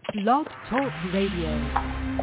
Blog Talk Radio.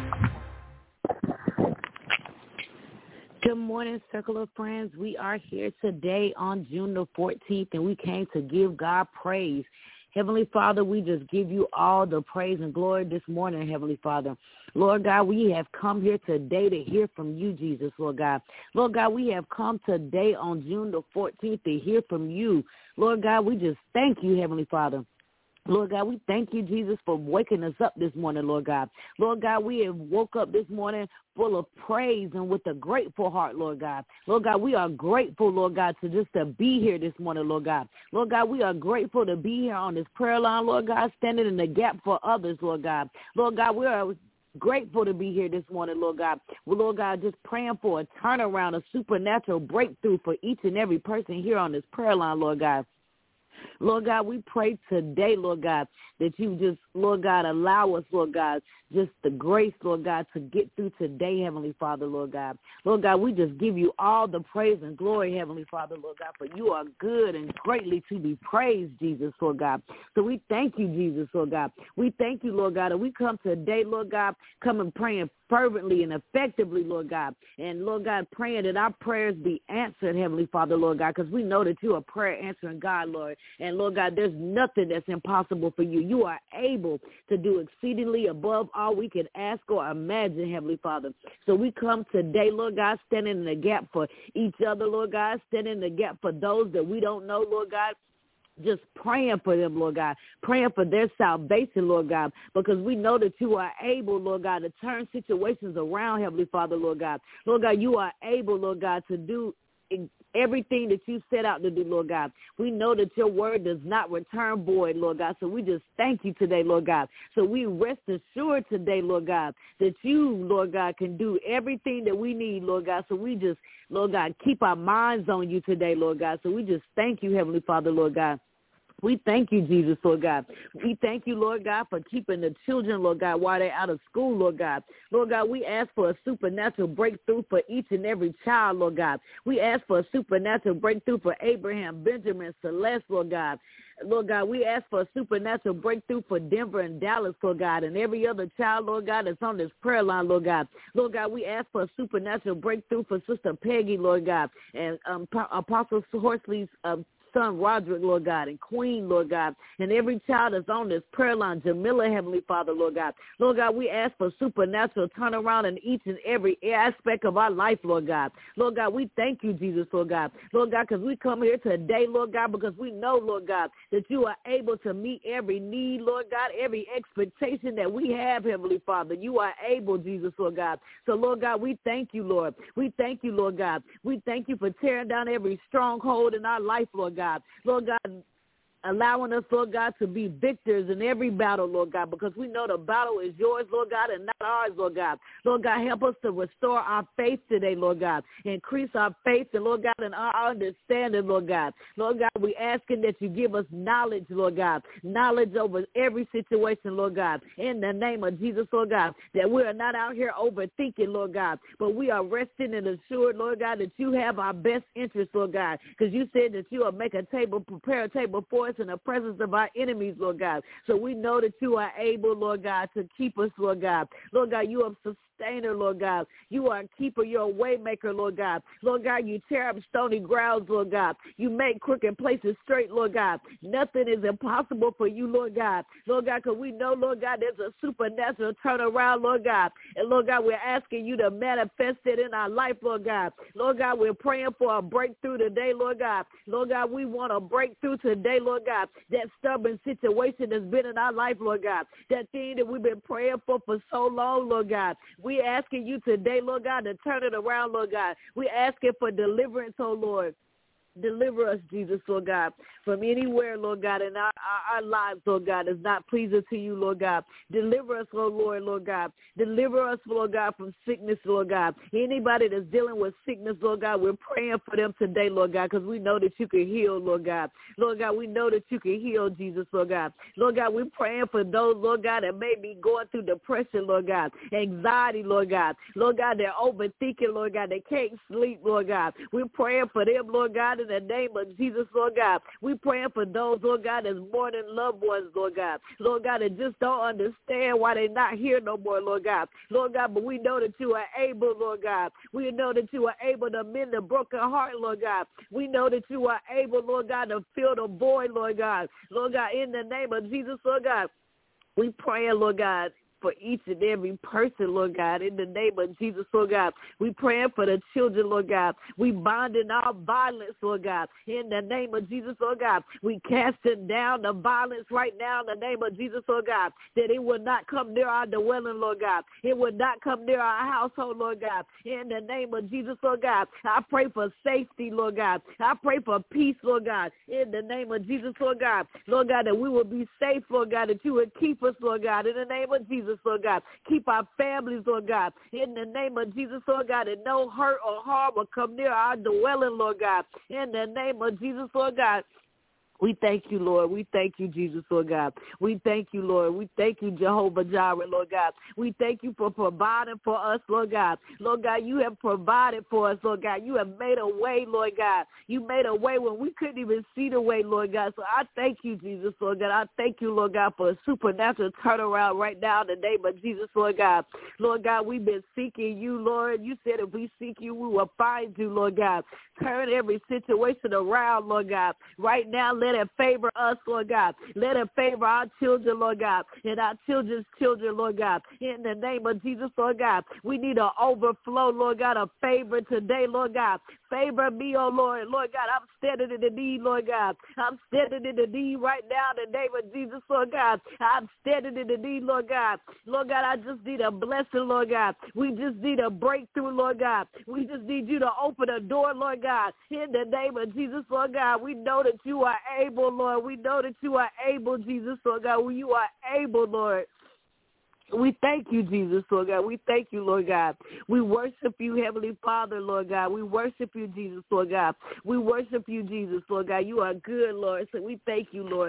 Good morning, Circle of Friends. We are here today on June the 14th, and we came to give God praise. Heavenly Father, we just give you all the praise and glory this morning, Heavenly Father. Lord God, we have come here today to hear from you, Jesus, Lord God. Lord God, we have come today on June the 14th to hear from you. Lord God, we just thank you, Heavenly Father. Lord God, we thank you, Jesus, for waking us up this morning, Lord God. Lord God, we have woke up this morning full of praise and with a grateful heart, Lord God. Lord God, we are grateful, Lord God, to be here this morning, Lord God. Lord God, we are grateful to be here on this prayer line, Lord God, standing in the gap for others, Lord God. Lord God, we are grateful to be here this morning, Lord God. Well, Lord God, just praying for a turnaround, a supernatural breakthrough for each and every person here on this prayer line, Lord God. Lord God, we pray today, Lord God, that you just, Lord God, allow us, Lord God, just the grace, Lord God, to get through today, Heavenly Father, Lord God. Lord God, we just give you all the praise and glory, Heavenly Father, Lord God, for you are good and greatly to be praised, Jesus, Lord God. So we thank you, Jesus, Lord God. We thank you, Lord God, and we come today, Lord God, coming praying fervently and effectively, Lord God. And, Lord God, praying that our prayers be answered, Heavenly Father, Lord God, because we know that you are prayer answering God, Lord. And, Lord God, there's nothing that's impossible for you. You are able to do exceedingly above all we can ask or imagine, Heavenly Father. So we come today, Lord God, standing in the gap for each other, Lord God, standing in the gap for those that we don't know, Lord God. Just praying for them, Lord God, praying for their salvation, Lord God, because we know that you are able, Lord God, to turn situations around, Heavenly Father, Lord God. Lord God, you are able, Lord God, to do everything that you set out to do, Lord God. We know that your word does not return void, Lord God, so we just thank you today, Lord God. So we rest assured today, Lord God, that you, Lord God, can do everything that we need, Lord God. So we just, Lord God, keep our minds on you today, Lord God. So we just thank you, Heavenly Father, Lord God. We thank you, Jesus, Lord God. We thank you, Lord God, for keeping the children, Lord God, while they're out of school, Lord God. Lord God, we ask for a supernatural breakthrough for each and every child, Lord God. We ask for a supernatural breakthrough for Abraham, Benjamin, Celeste, Lord God. Lord God, we ask for a supernatural breakthrough for Denver and Dallas, Lord God, and every other child, Lord God, that's on this prayer line, Lord God. Lord God, we ask for a supernatural breakthrough for Sister Peggy, Lord God, and Apostle Horsley's son Roderick, Lord God, and Queen, Lord God, and every child that's on this prayer line, Jamila, Heavenly Father, Lord God. Lord God, we ask for supernatural turnaround in each and every aspect of our life, Lord God. Lord God, we thank you, Jesus, Lord God. Lord God, because we come here today, Lord God, because we know, Lord God, that you are able to meet every need, Lord God, every expectation that we have, Heavenly Father. You are able, Jesus, Lord God. So, Lord God, we thank you, Lord. We thank you, Lord God. We thank you for tearing down every stronghold in our life, Lord God. Lord God, allowing us, Lord God, to be victors in every battle, Lord God, because we know the battle is yours, Lord God, and not ours, Lord God. Lord God, help us to restore our faith today, Lord God. Increase our faith, and Lord God, and our understanding, Lord God. Lord God, we asking that you give us knowledge, Lord God, knowledge over every situation, Lord God, in the name of Jesus, Lord God, that we are not out here overthinking, Lord God, but we are resting and assured, Lord God, that you have our best interest, Lord God, because you said that you will prepare a table for us in the presence of our enemies, Lord God. So we know that you are able, Lord God, to keep us, Lord God. Lord God, you are sustainer, Lord God. You are a keeper. You're a way maker, Lord God. Lord God, you tear up stony grounds, Lord God. You make crooked places straight, Lord God. Nothing is impossible for you, Lord God. Lord God, because we know, Lord God, there's a supernatural turnaround, Lord God. And Lord God, we're asking you to manifest it in our life, Lord God. Lord God, we're praying for a breakthrough today, Lord God. Lord God, we want a breakthrough today, Lord God. That stubborn situation that's been in our life, Lord God. That thing that we've been praying for so long, Lord God. We asking you today, Lord God, to turn it around, Lord God. We asking for deliverance, oh Lord. Deliver us, Jesus, Lord God, from anywhere, Lord God, in our lives, Lord God, is not pleasing to you, Lord God. Deliver us, oh Lord God. Deliver us, Lord God, from sickness, Lord God. Anybody that's dealing with sickness, Lord God, we're praying for them today, Lord God, because we know that you can heal, Lord God. Lord God, we know that you can heal, Jesus, Lord God. Lord God, we're praying for those, Lord God, that may be going through depression, Lord God, anxiety, Lord God. Lord God, they're overthinking, Lord God. They can't sleep, Lord God. We're praying for them, Lord God, in the name of Jesus, Lord God. We praying for those, Lord God, that's mourning loved ones, Lord God. Lord God, that just don't understand why they're not here no more, Lord God. Lord God, but we know that you are able, Lord God. We know that you are able to mend the broken heart, Lord God. We know that you are able, Lord God, to fill the void, Lord God. Lord God, in the name of Jesus, Lord God, we pray, Lord God, for each and every person, Lord God, in the name of Jesus, Lord God. We praying for the children, Lord God. We binding all violence, Lord God, in the name of Jesus, Lord God. We casting down the violence right now in the name of Jesus, Lord God, that it will not come near our dwelling, Lord God. It will not come near our household, Lord God, in the name of Jesus, Lord God. I pray for safety, Lord God. I pray for peace, Lord God, in the name of Jesus, Lord God. Lord God, that we will be safe, Lord God, that you would keep us, Lord God, in the name of Jesus, Lord God. Keep our families, Lord God, in the name of Jesus, Lord God, that no hurt or harm will come near our dwelling, Lord God, in the name of Jesus, Lord God. We thank you, Lord. We thank you, Jesus, Lord God. We thank you, Lord. We thank you, Jehovah Jireh, Lord God. We thank you for providing for us, Lord God. Lord God, you have provided for us, Lord God. You have made a way, Lord God. You made a way when we couldn't even see the way, Lord God. So I thank you, Jesus, Lord God. I thank you, Lord God, for a supernatural turnaround right now in the name of Jesus, Lord God. Lord God, we've been seeking you, Lord. You said if we seek you, we will find you, Lord God. Turn every situation around, Lord God. Right now, let it favor us, Lord God. Let it favor our children, Lord God, and our children's children, Lord God. In the name of Jesus, Lord God, we need an overflow, Lord God, of favor today, Lord God. Favor me, oh Lord. Lord God, I'm standing in the need, Lord God. I'm standing in the need right now in the name of Jesus, Lord God. I'm standing in the need, Lord God. Lord God, I just need a blessing, Lord God. We just need a breakthrough, Lord God. We just need you to open a door, Lord God. In the name of Jesus, Lord God, we know that you are able, Lord. We know that you are able, Jesus, Lord God. You are able, Lord. We thank you, Jesus, Lord God. We thank you, Lord God. We worship you, Heavenly Father, Lord God. We worship you, Jesus, Lord God. We worship you, Jesus, Lord God. You are good, Lord. So we thank you, Lord.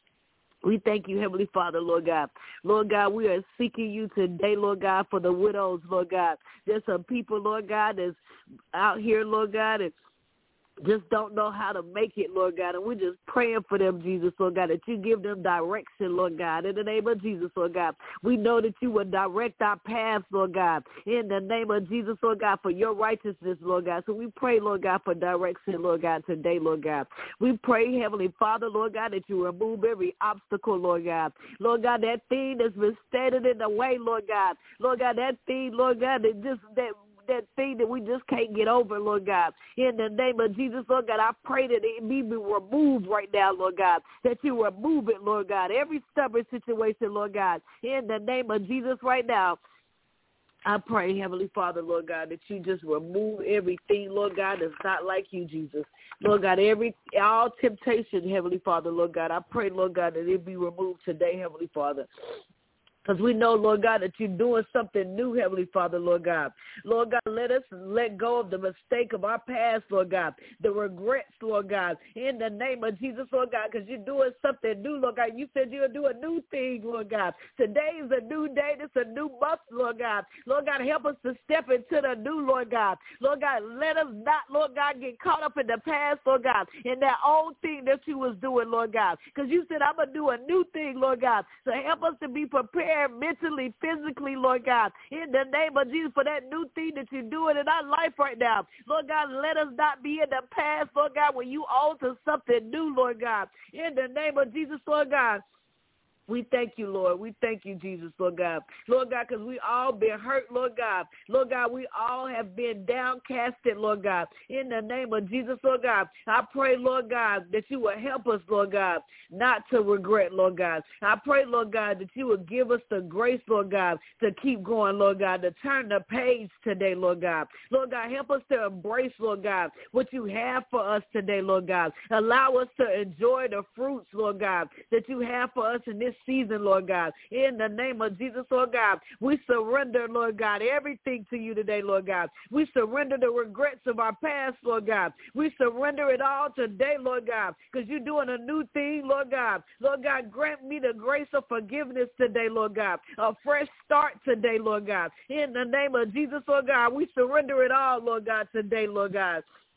We thank you, Heavenly Father, Lord God. Lord God, we are seeking you today, Lord God, for the widows, Lord God. There's some people, Lord God, that's out here, Lord God, and just don't know how to make it, Lord God. And we're just praying for them, Jesus, Lord God, that you give them direction, Lord God. In the name of Jesus, Lord God, we know that you will direct our paths, Lord God. In the name of Jesus, Lord God, for your righteousness, Lord God. So we pray, Lord God, for direction, Lord God, today, Lord God. We pray, Heavenly Father, Lord God, that you remove every obstacle, Lord God. Lord God, that thing that's been standing in the way, Lord God. Lord God, that thing, Lord God, that thing that we just can't get over, Lord God. In the name of Jesus, Lord God, I pray that it be removed right now, Lord God, that you remove it, Lord God. Every stubborn situation, Lord God, in the name of Jesus right now, I pray, Heavenly Father, Lord God, that you just remove everything, Lord God, that's not like you, Jesus. Lord God, all temptation, Heavenly Father, Lord God, I pray, Lord God, that it be removed today, Heavenly Father. Because we know, Lord God, that you're doing something new, Heavenly Father, Lord God. Lord God, let us let go of the mistake of our past, Lord God, the regrets, Lord God, in the name of Jesus, Lord God, because you're doing something new, Lord God. You said you'll do a new thing, Lord God. Today is a new day. It's a new month, Lord God. Lord God, help us to step into the new, Lord God. Lord God, let us not, Lord God, get caught up in the past, Lord God, in that old thing that you was doing, Lord God, because you said I'm going to do a new thing, Lord God. So help us to be prepared mentally, physically, Lord God, in the name of Jesus, for that new thing that you're doing in our life right now. Lord God, let us not be in the past, Lord God, when you alter something new, Lord God, in the name of Jesus, Lord God. We thank you, Lord. We thank you, Jesus, Lord God. Lord God, because we all been hurt, Lord God. Lord God, we all have been downcasted, Lord God. In the name of Jesus, Lord God, I pray, Lord God, that you will help us, Lord God, not to regret, Lord God. I pray, Lord God, that you will give us the grace, Lord God, to keep going, Lord God, to turn the page today, Lord God. Lord God, help us to embrace, Lord God, what you have for us today, Lord God. Allow us to enjoy the fruits, Lord God, that you have for us in this season, Lord God. In the name of Jesus, Lord God, we surrender, Lord God, everything to you today, Lord God. We surrender the regrets of our past, Lord God. We surrender it all today, Lord God, because you're doing a new thing, Lord God. Lord God, grant me the grace of forgiveness today, Lord God. A fresh start today, Lord God. In the name of Jesus, Lord God, we surrender it all, Lord God, today, Lord God.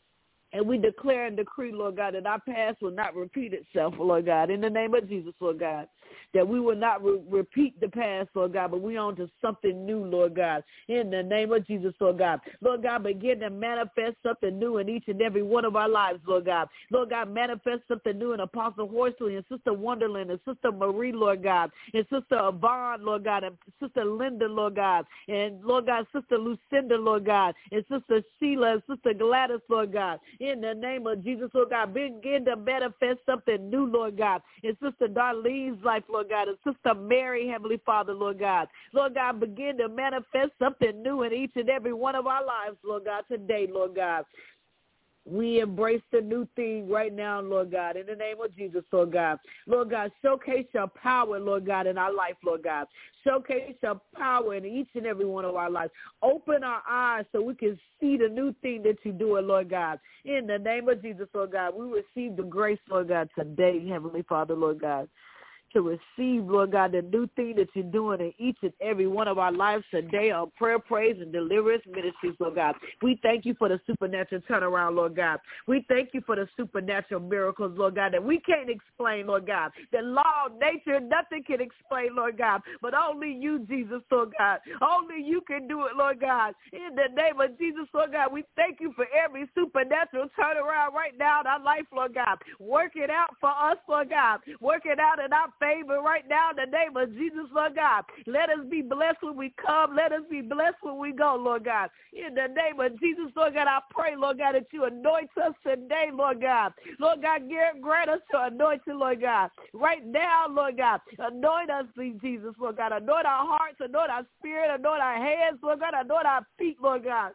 And we declare and decree, Lord God, that our past will not repeat itself, Lord God, in the name of Jesus, Lord God, that we will not repeat the past, Lord God, but we on to something new, Lord God, in the name of Jesus, Lord God. Lord God, begin to manifest something new in each and every one of our lives, Lord God. Lord God, manifest something new in Apostle Horsley and Sister Wonderland and Sister Marie, Lord God, and Sister Yvonne, Lord God, and Sister Linda, Lord God, and Lord God, Sister Lucinda, Lord God, and Sister Sheila and Sister Gladys, Lord God. In the name of Jesus, Lord God, begin to manifest something new, Lord God. In Sister Darlene's life, Lord God, and Sister Mary, Heavenly Father, Lord God. Lord God, begin to manifest something new in each and every one of our lives, Lord God, today, Lord God. We embrace the new thing right now, Lord God, in the name of Jesus, Lord God. Lord God, showcase your power, Lord God, in our life, Lord God. Showcase your power in each and every one of our lives. Open our eyes so we can see the new thing that you're doing, Lord God. In the name of Jesus, Lord God, we receive the grace, Lord God, today, Heavenly Father, Lord God, to receive, Lord God, the new thing that you're doing in each and every one of our lives today on Prayer, Praise, and Deliverance Ministries, Lord God. We thank you for the supernatural turnaround, Lord God. We thank you for the supernatural miracles, Lord God, that we can't explain, Lord God. The law of nature, nothing can explain, Lord God, but only you, Jesus, Lord God. Only you can do it, Lord God. In the name of Jesus, Lord God, we thank you for every supernatural turnaround right now in our life, Lord God. Work it out for us, Lord God. Work it out in our favor right now in the name of Jesus, Lord God. Let us be blessed when we come. Let us be blessed when we go, Lord God. In the name of Jesus, Lord God, I pray, Lord God, that you anoint us today, Lord God. Lord God, grant us your anointing, Lord God. Right now, Lord God, anoint us, Jesus, Lord God. Anoint our hearts, anoint our spirit, anoint our hands, Lord God. Anoint our feet, Lord God.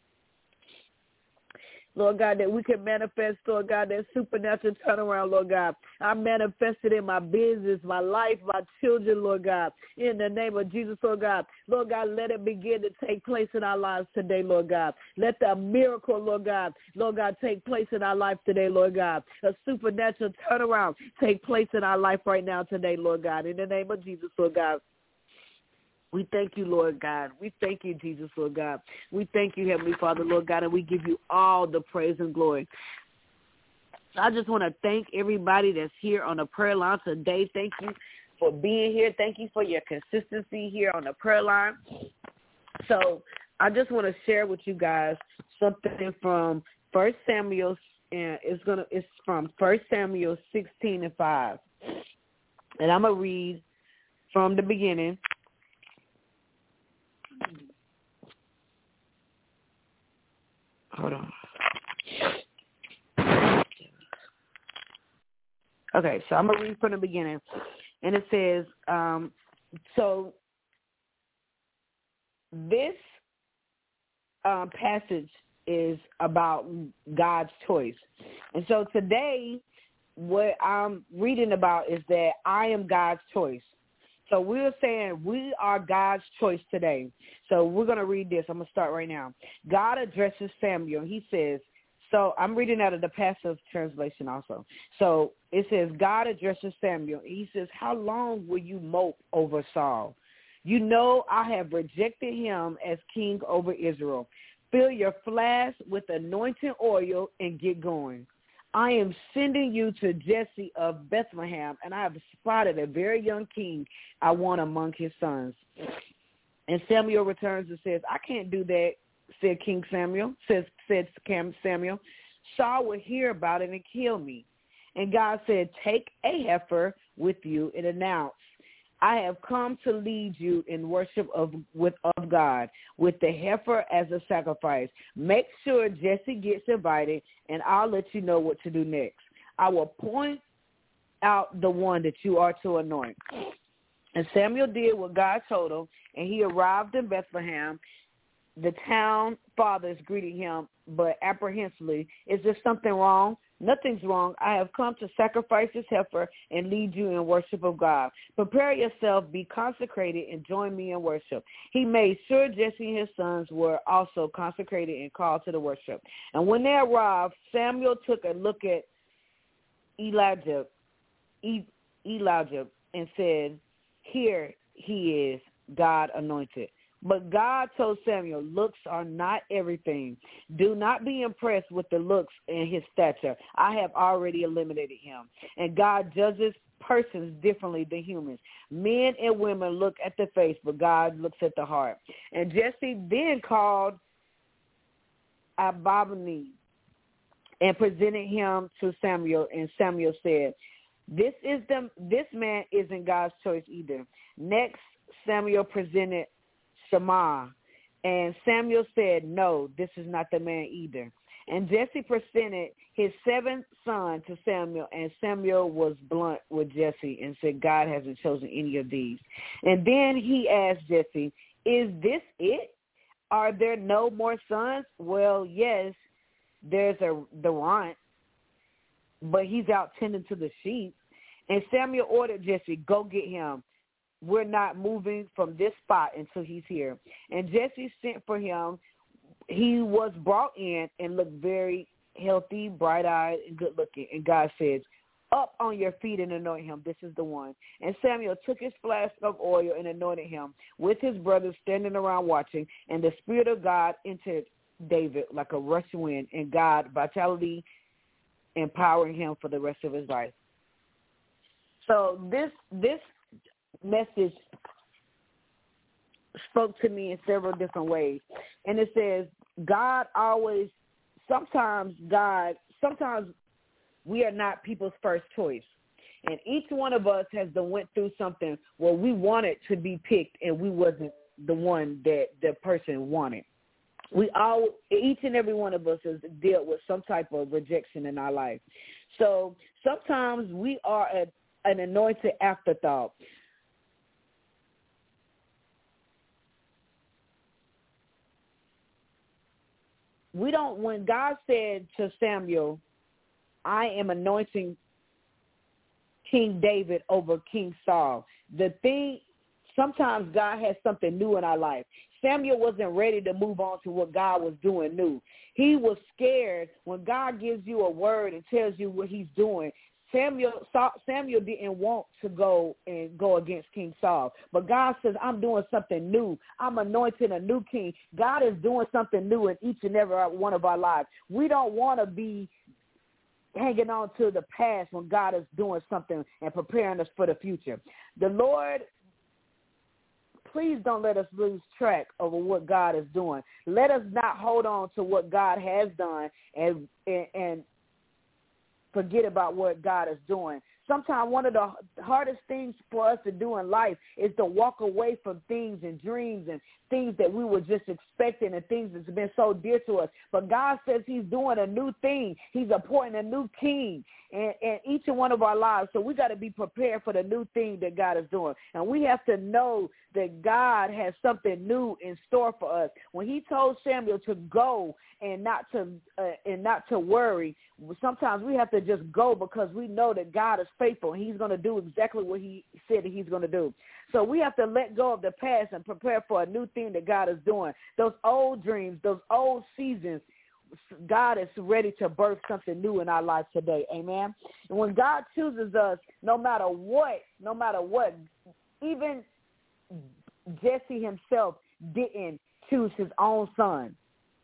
Lord God, that we can manifest, Lord God, that supernatural turnaround, Lord God. I manifest it in my business, my life, my children, Lord God. In the name of Jesus, Lord God. Lord God, let it begin to take place in our lives today, Lord God. Let the miracle, Lord God, take place in our life today, Lord God. A supernatural turnaround take place in our life right now today, Lord God. In the name of Jesus, Lord God. We thank you, Lord God. We thank you, Jesus, Lord God. We thank you, Heavenly Father, Lord God, and we give you all the praise and glory. I just want to thank everybody that's here on the prayer line today. Thank you for being here. Thank you for your consistency here on the prayer line. So I just want to share with you guys something from 1 Samuel, and it's from 1 Samuel 16:5. And I'm going to read from the beginning. Hold on. Okay, so I'm going to read from the beginning. And it says, so this passage is about God's choice. And so today, what I'm reading about is that I am God's choice. So we're saying we are God's choice today. So we're going to read this. I'm going to start right now. God addresses Samuel. He says, so I'm reading out of the Passive translation also. So it says, God addresses Samuel. He says, how long will you mope over Saul? You know I have rejected him as king over Israel. Fill your flask with anointing oil and get going. I am sending you to Jesse of Bethlehem, and I have spotted a very young king I want among his sons. And Samuel returns and says, I can't do that, said Samuel. Saul will hear about it and kill me. And God said, take a heifer with you and announce, I have come to lead you in worship of God with the heifer as a sacrifice. Make sure Jesse gets invited, and I'll let you know what to do next. I will point out the one that you are to anoint. And Samuel did what God told him, and he arrived in Bethlehem. The town fathers greeting him, but apprehensively. Is there something wrong? Nothing's wrong. I have come to sacrifice this heifer and lead you in worship of God. Prepare yourself, be consecrated, and join me in worship. He made sure Jesse and his sons were also consecrated and called to the worship. And when they arrived, Samuel took a look at Elijah and said, here he is, God anointed. But God told Samuel, looks are not everything. Do not be impressed with the looks and his stature. I have already eliminated him. And God judges persons differently than humans. Men and women look at the face, but God looks at the heart. And Jesse then called Abinadab and presented him to Samuel, and Samuel said, this man isn't God's choice either. Next, Samuel presented Shammah, and Samuel said, no, this is not the man either. And Jesse presented his seventh son to Samuel, and Samuel was blunt with Jesse and said, God hasn't chosen any of these. And then he asked Jesse, is this it? Are there no more sons? Well, yes, there's the runt, but he's out tending to the sheep. And Samuel ordered Jesse, go get him. We're not moving from this spot until he's here. And Jesse sent for him. He was brought in and looked very healthy, bright-eyed, and good-looking. And God says, up on your feet and anoint him. This is the one. And Samuel took his flask of oil and anointed him with his brothers standing around watching. And the Spirit of God entered David like a rushing wind, and God vitality empowering him for the rest of his life. So this message spoke to me in several different ways. And it says, sometimes we are not people's first choice. And each one of us has went through something where we wanted to be picked and we wasn't the one that the person wanted. Each and every one of us has dealt with some type of rejection in our life. So sometimes we are an anointed afterthought. When God said to Samuel, I am anointing King David over King Saul, sometimes God has something new in our life. Samuel wasn't ready to move on to what God was doing new. He was scared when God gives you a word and tells you what he's doing. Samuel didn't want to go against King Saul. But God says, I'm doing something new. I'm anointing a new king. God is doing something new in each and every one of our lives. We don't want to be hanging on to the past when God is doing something and preparing us for the future. The Lord, please don't let us lose track of what God is doing. Let us not hold on to what God has done and forget about what God is doing. Sometimes one of the hardest things for us to do in life is to walk away from things and dreams and things that we were just expecting and things that's been so dear to us. But God says he's doing a new thing. He's appointing a new king in each and one of our lives. So we got to be prepared for the new thing that God is doing. And we have to know that God has something new in store for us. When he told Samuel to go and not to worry, sometimes we have to just go because we know that God is faithful and he's going to do exactly what he said that he's going to do. So we have to let go of the past and prepare for a new thing that God is doing. Those old dreams, those old seasons, God is ready to birth something new in our lives today. Amen. And when God chooses us, no matter what, even Jesse himself didn't choose his own son.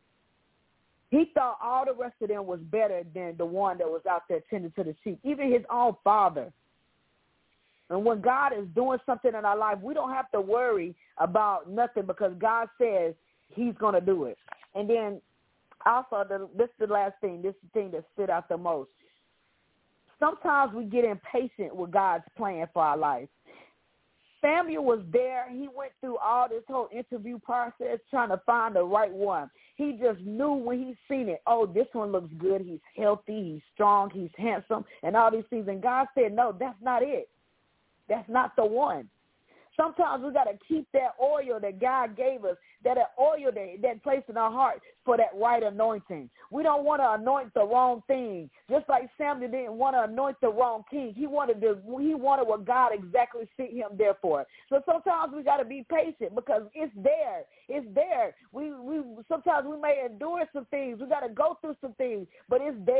He thought all the rest of them was better than the one that was out there tending to the sheep, even his own father. And when God is doing something in our life, we don't have to worry about nothing because God says he's going to do it. And then also, this is the last thing. This is the thing that stood out the most. Sometimes we get impatient with God's plan for our life. Samuel was there. He went through all this whole interview process trying to find the right one. He just knew when he seen it, oh, this one looks good. He's healthy. He's strong. He's handsome and all these things. And God said, no, that's not it. That's not the one. Sometimes we got to keep that oil that God gave us, that oil that placed in our heart for that right anointing. We don't want to anoint the wrong thing. Just like Samuel didn't want to anoint the wrong king. He wanted what God exactly sent him there for. So sometimes we got to be patient because it's there. It's there. We sometimes we may endure some things. We got to go through some things, but it's there.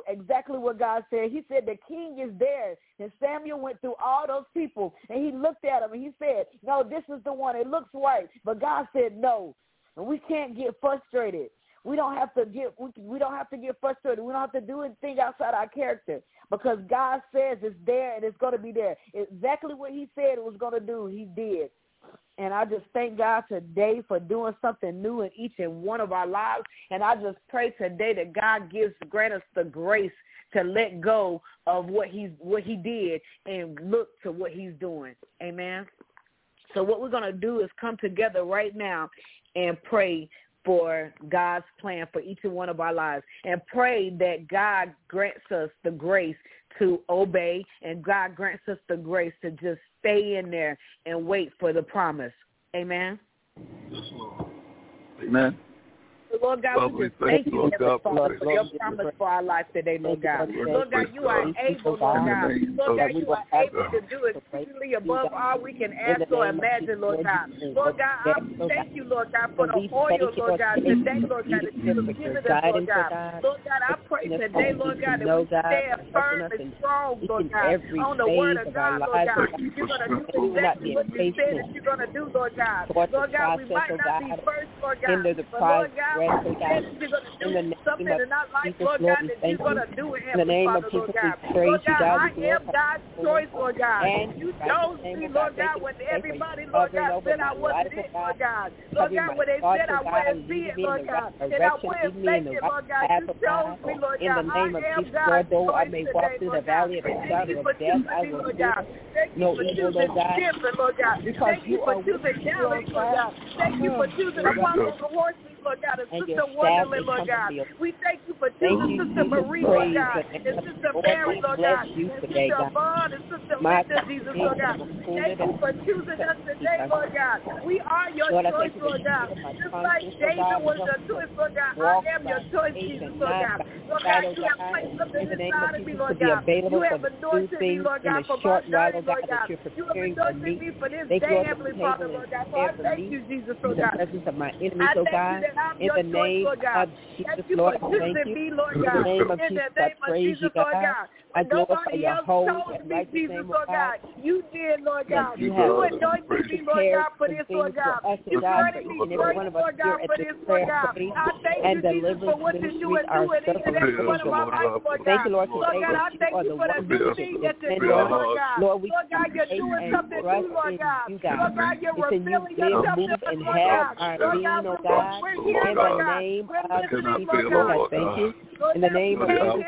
exactly what God said. He said the king is there. And Samuel went through all those people, and he looked at them, and he said, no, this is the one. It looks right. But God said no. And we can't get frustrated. We don't have to get frustrated. We don't have to do anything outside our character, because God says it's there and it's going to be there. Exactly what he said it was going to do, he did. And I just thank God today for doing something new in each and one of our lives. And I just pray today that God grant us the grace to let go of what he did and look to what he's doing. Amen. So what we're going to do is come together right now and pray for God's plan for each and one of our lives, and pray that God grants us the grace to obey, and God grants us the grace to just stay in there and wait for the promise. Amen. Yes, Lord. Amen. Lord God, we just thank you, Heavenly Father, for your promise for our life today, Lord God. Lord God, you are able, Lord God. Lord God, you are able to do exceedingly above all we can ask or imagine, Lord God. Lord God, I thank you, Lord God, for the oil, Lord God, today, Lord God, that you have given us, Lord God. Lord God, I pray today, Lord God, that we stand firm and strong, Lord God, on the word of God, Lord God. You're going to do exactly what you said that you're going to do, Lord God. Lord God, we might not be first, Lord God, but Lord God, you're going to do something and not like, Lord God, that you're going to do it, Heavenly Father, Lord God. Lord God, I am God's choice, Lord God. You chose me, Lord God, when everybody, Lord God, said I wasn't it, Lord God. Lord God, when they said I wouldn't see it, Lord God, and I wouldn't make it, Lord God, you chose me, Lord God. I am God's choice today, Lord God. Thank you for choosing me, Lord God. Thank you for choosing Jennifer, Lord God. Thank you for choosing Dallas, Lord God. Thank you for choosing Apostle Horsley, Lord God, and Sister Wonderland, Lord God. We thank you for choosing Sister Marie, Lord God, and Sister Mary, Lord God, and Sister Yvonne and Sister Linda, Jesus, Lord God. Thank you for choosing us today, Lord God. We are your choice, Lord God. Just like David was your choice, Lord God, I am your choice, Jesus, Lord God. Lord God, you have placed something inside of me, Lord God. You have anointed me, Lord God, for my journey, Lord God. You have anointed me for this day, Heavenly Father, Lord God. So I thank you, Jesus, Lord God. I thank you that I'm your choice, Lord God. Thank you for choosing me, Lord God. In the name of Jesus, Lord God. When nobody else chose me, Jesus, Lord God, you did, Lord God. You anointed me, Lord God, for this, Lord God. You granted me grace, Lord God, for this, Lord God. I thank you, Jesus, for what you're doing through it in every one of my life, Lord God. Lord God, I thank you for the new thing that you're doing, Lord God. Lord God, you're doing something new, Lord God. Lord God, you're revealing yourself to us, Lord God. Lord God, we're here, Lord God. We're listening, Lord God. Thank you. In the name of Jesus,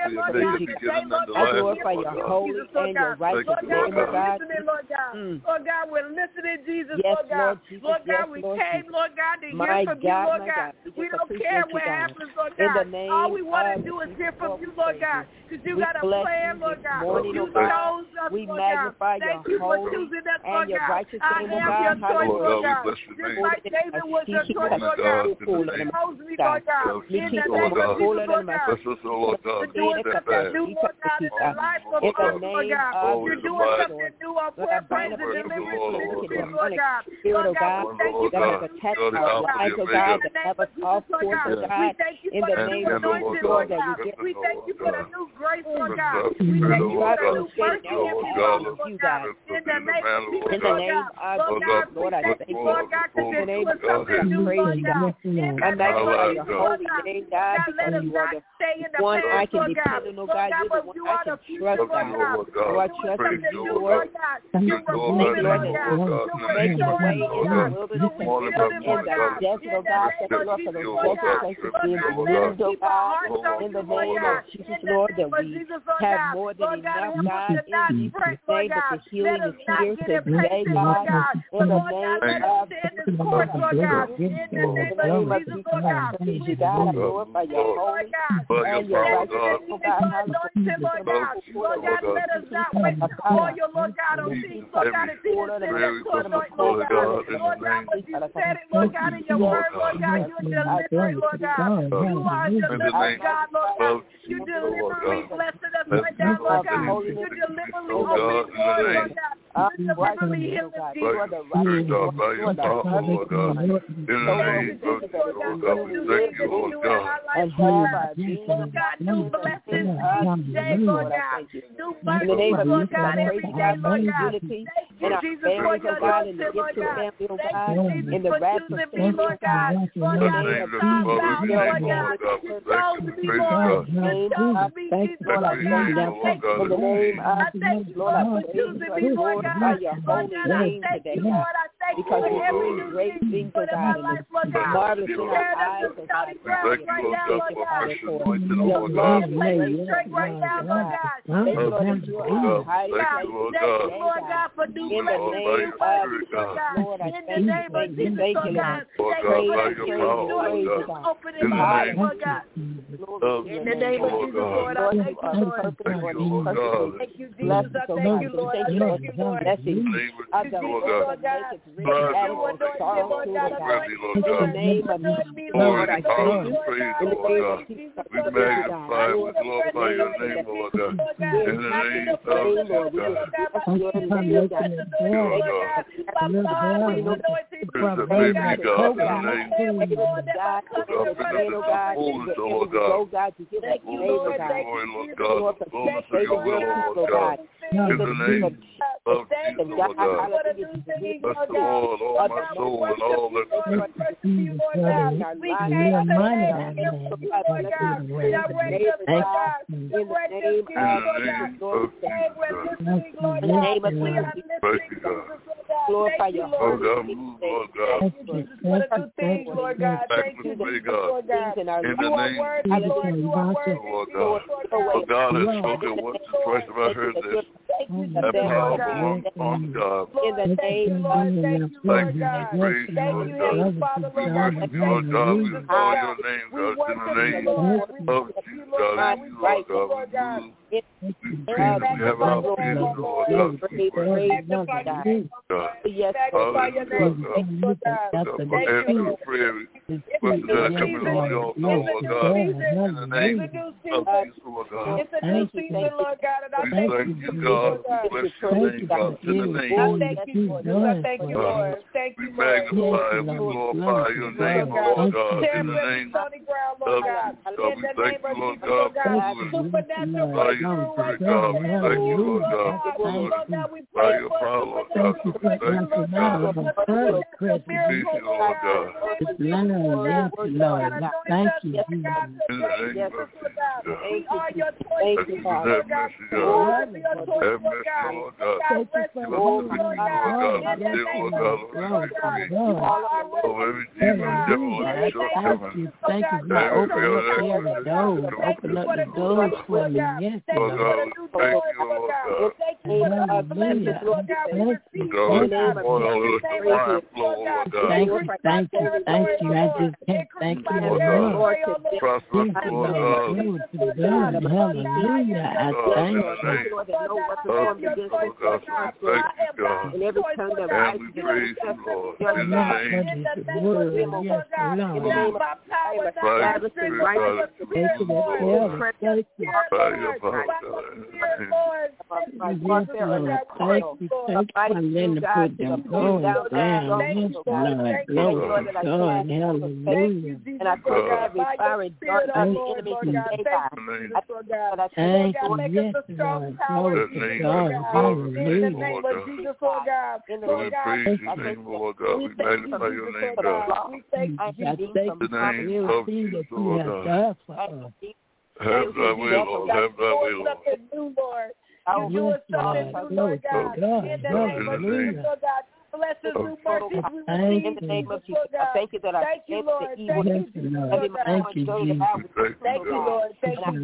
I glorify your holy and your righteous name, Lord God. Lord God, we're listening, Jesus, Lord God. Lord God, we came, Lord God, to hear from you, Lord God. We don't care what happens, Lord God. All we want to do is hear from you, Lord God. Because you got a plan, Lord God. You chose us, we Lord God. magnify Thank your you for holy choosing us, and Lord your God. righteous I name, O am God. your choice, Lord God. Hallelujah. Just like David was your choice, Lord God. You chose me, Lord God. In the name of Jesus, Lord God. You're doing something new, Lord God, in the life of us, Lord God. You're doing something new on prayer, praise, and deliverance ministries, Lord God. Lord God, we thank you for the new, Lord God. In the name of Jesus, Lord God. We thank you for the new anointing, Lord God. We thank you for the new grace, Lord God. We thank you for the new mercy, Lord God. In the name of Jesus, Lord God. Lord God, we thank you, Lord God, because you're doing something new, Lord God. In the name of Jesus, Lord God. God, let us not stay in the past, Lord God. Lord God, but you are the future, Lord God. You're doing something new, Lord God. You're removing, Lord God. You're making a way, Lord God. You're rebuilding, Lord God. In the name of Jesus, Lord God. Lord God, let us keep our hearts on you, Lord God. In the name of Jesus, Lord God. Lord God, help us to not fret, Lord God. Let us not get impatient, Lord God. But Lord God, let us stand this course, Lord God. In the name of Jesus, Lord God. We thank you, Lord God. And your righteousness, Lord God. Lord God. Lord God, let us not waste the oil, Lord God, on things, Lord God, and things that to anoint, Lord God. Lord God, but you said it, Lord God, in your word, Lord God, you're delivering, Lord God. You are a delivering God, Lord God. You're deliberately blessing us right now, Lord God. You're deliberately opening doors, Lord God. undividedly heal the people. By your power, Lord God. In the name of Jesus, Lord God, we thank you, Lord God. And Lord God, new blessings each day, Lord God. New mercy, Lord God, every day, Lord God. Thank you, Jesus, for your anointing, Lord God. Thank you, Jesus, for choosing me, Lord God. Lord God, Lord God. You chose me, Lord. You chose me, Jesus, Lord God. I thank you, Lord, for choosing me, Lord God. Lord God, I thank you, Lord. I thank you for every new thing for my life, Lord God. Marvelous in our eyes, right now, Lord God. Lord God, straight right now, Lord God. Thank you, Lord God, for new blessings, Lord God. In the name of Jesus, Lord God. Thank you for the doors opening my life, Lord God. In the name of Jesus, Lord, I thank you, Lord. Thank you, Jesus. I thank you, Lord. I thank you, Lord. Thank you, Lord God. Thank you for anointing, Lord God. Anoint me, Lord. Anoint me, Lord. I thank you, Lord. We magnify and we glorify your name, Lord God. In the name of Jesus, Lord God. In the name of Jesus, Lord God. Bless the Lord, all my soul and all that is in me. Glorify your Lord God, move, Lord God. Lord God. Thank you, Lord God. In the name of Lord God. For God has spoken once or twice have I heard this. That power belongs on God. In the name of Thank you, praise you, Lord God. We worship you, Lord God. We adore your name, God. In the name of Jesus, God. Lord God, we have our peace, Lord God. Yes, for every prayer request that are coming on your Lord God. In the name of Jesus, Lord God. It's a new season, Lord God, and I thank you, God. Bless your name, God. In the name of Jesus. Thank you, Lord. Thank you, we magnify and we glorify your name, Lord God. In the name of Jesus, we thank you, Lord God, by your spirit, God. We thank you, Lord God. By your power, Lord God. We thank you, Lord God. Peace, Lord God. Lord. Thank you. In the name of Jesus, we are your choice. Have mercy, God. Have mercy, Lord God. Oh, every demon, devil, every shortcoming. Thank you for opening the doors. Open up the doors for me. Yes, Lord God, thank you, Lord God. Thank you. I just can't thank you enough. Hallelujah. I thank you. And every tongue that rises against us, in the name of the word, yes, Lord. And I put every fiery dart of the enemy to stay by. Thank you, yes, Lord. Glory to God. Hallelujah. In the name of Jesus, Lord God. Lord God, we praise your name, Lord God. We magnify your name, God. We thank you. In the name of Jesus, Lord God. Have thy way, Lord. Have thy way, Lord. You doing something new, Lord God. In the name of Jesus, Lord God. Blessings, new mercies we receive. In the name of Jesus, I thank you that I thank you, Lord. The evil. Thank you, Lord. Thank you, Jesus. Thank you, Lord. Thank you,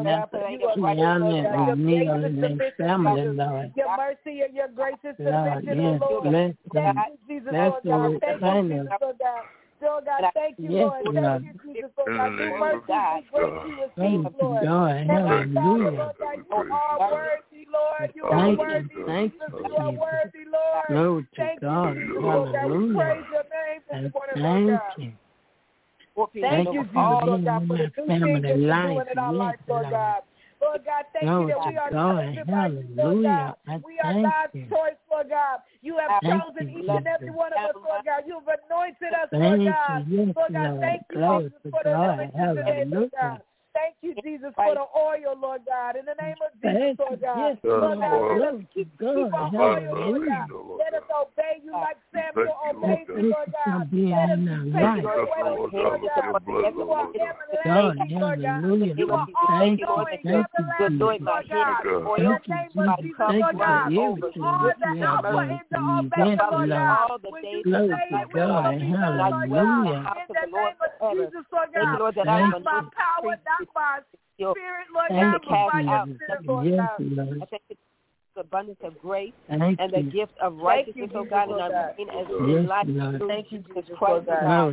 Lord. Your mercy and your grace is sufficient, Lord. Thank you, Jesus, Lord God. Thank you, Jesus, Lord God. Lord God, thank you, Lord. Thank you, Jesus, Lord God. Your mercy and grace we receive, Lord. Hallelujah. You are worthy, Lord. You are worthy, Jesus. You are worthy, Lord. Glory to God. Lord God. We praise your name this morning, Lord God. Thank you, Jesus, Lord God, for the new things that you're doing in our lives, Lord God. Lord God, thank you that we are chosen by you, Lord God. We are God's choice, Lord God. You have chosen each and every one of us, Lord God. You have anointed us, Lord God. Lord God, thank you, Jesus, for the anointing today, Lord God. Thank you, Jesus, for the oil, Lord God. In the name of Jesus, Lord God. Lord God, let us keep our oil, Lord God. Let us obey you like Samuel obeyed you, Lord God. Let us be patient and wait on you, Lord God. You are everlasting, Lord God. You are all-knowing, everlasting, Lord God. In the name of Jesus, Lord God. All the Alpha and the Omega, Lord God. When you say it will all be done, Lord God. In the name of Jesus, Lord God. Not by power, not by spirit, Lord God, but by your spirit, Lord God. I thank you for the abundance of grace and the gift of righteousness, oh God, and I'm praying as in life. Thank you, Jesus Christ, God.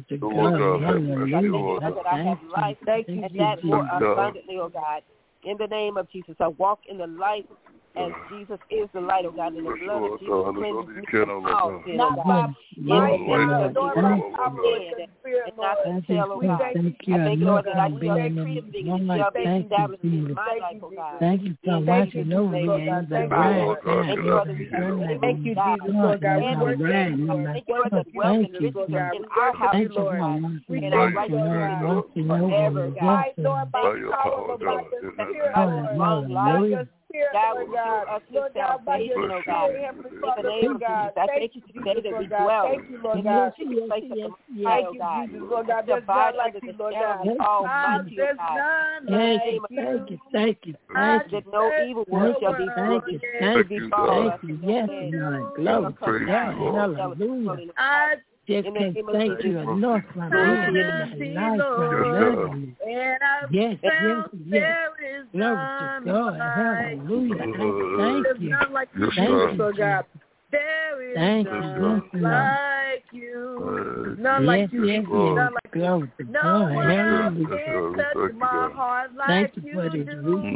That I have life and that more abundantly, oh God. In the name of Jesus, I walk in the light as Jesus is the light, oh God, and the blood of Jesus cleanses me from all sin, oh God. In the name of Jesus, and not to tell, oh God. I thank you, Lord, that I shall decree a thing and it shall be established in my life, oh God. Thank you so much for knowing Thank you, Lord, thank you, Jesus, Lord God. Thank you for the wealth and riches in our house, Lord God. And our righteousness forever, God. Lord, by power, by the Spirit, Lord. By your Spirit, Lord God. Lord God, by your Spirit, Heavenly Father, Lord God. Thank you today that we dwell. Thank you, Lord God. Thank you, Thank you, Jesus, Lord God. There's none like you, Lord God. There's none like you. Thank you. That no evil word shall be spoken. Thank you. Yes, Lord. Glory to God. Hallelujah. Just can't thank you enough for being in my life, Lord. Yes. There is none Hallelujah. Thank you. None like you, Lord God. There is none like you. None like you. None like you. No one else can touch my heart like you do. Thank you for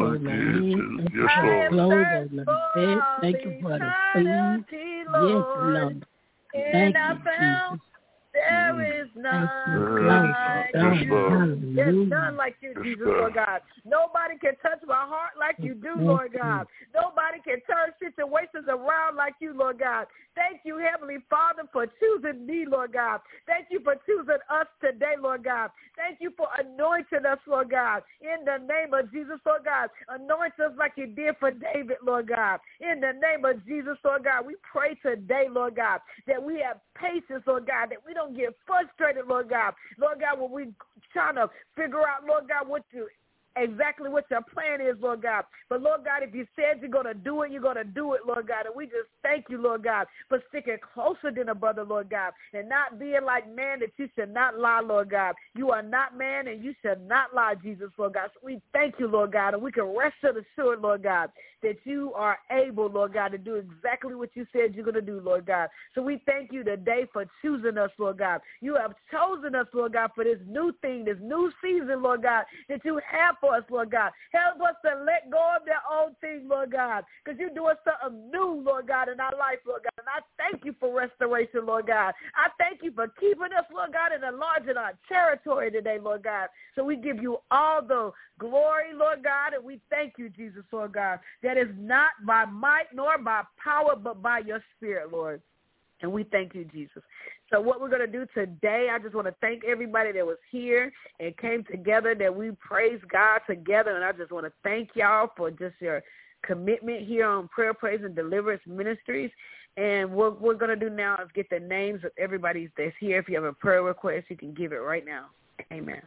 the food. Yes, Lord. And I found there is none like you. There's none like you, Jesus, Lord God. Nobody can touch my heart like you do, Lord God. Nobody can turn situations around like you, Lord God. Thank you, Heavenly Father, for choosing me, Lord God. Thank you for choosing us today, Lord God. Thank you for anointing us, Lord God. In the name of Jesus, Lord God. Anoint us like you did for David, Lord God. In the name of Jesus, Lord God, we pray today, Lord God, that we have patience, Lord God, that we don't get frustrated, Lord God. Lord God, when we trying to figure out, Lord God, exactly what your plan is, Lord God. But, Lord God, if you said you're going to do it, you're going to do it, Lord God. And we just thank you, Lord God, for sticking closer than a brother, Lord God, and not being like man that you should not lie, Lord God. You are not man and you should not lie, Jesus, Lord God. So we thank you, Lord God, and we can rest assured, Lord God, that you are able, Lord God, to do exactly what you said you're going to do, Lord God. So we thank you today for choosing us, Lord God. You have chosen us, Lord God, for this new thing, this new season, Lord God, that you have for us, Lord God. Help us to let go of that old thing, Lord God, because you're doing something new, Lord God, in our life, Lord God. And I thank you for restoration, Lord God. I thank you for keeping us, Lord God, and enlarging our territory today, Lord God. So we give you all the glory, Lord God, and we thank you, Jesus, Lord God, that is not by might nor by power, but by your Spirit, Lord. And we thank you, Jesus. So what we're going to do today, I just want to thank everybody that was here and came together, that we praise God together. And I just want to thank y'all for just your commitment here on Prayer, Praise, and Deliverance Ministries. And what we're going to do now is get the names of everybody that's here. If you have a prayer request, you can give it right now. Amen.